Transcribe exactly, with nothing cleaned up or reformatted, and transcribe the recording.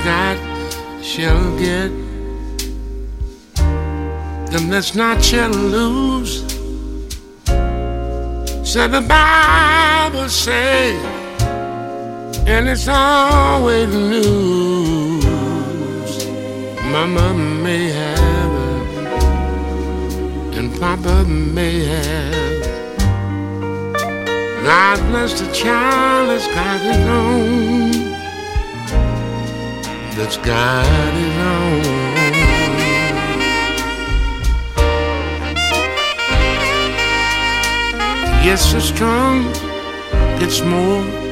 got shall get, and that's not shall lose. Said the Bible say, and it's always news. Mama may have it, and Papa may have. God bless the child that's got his own, that's got his own. Yes, the strong gets more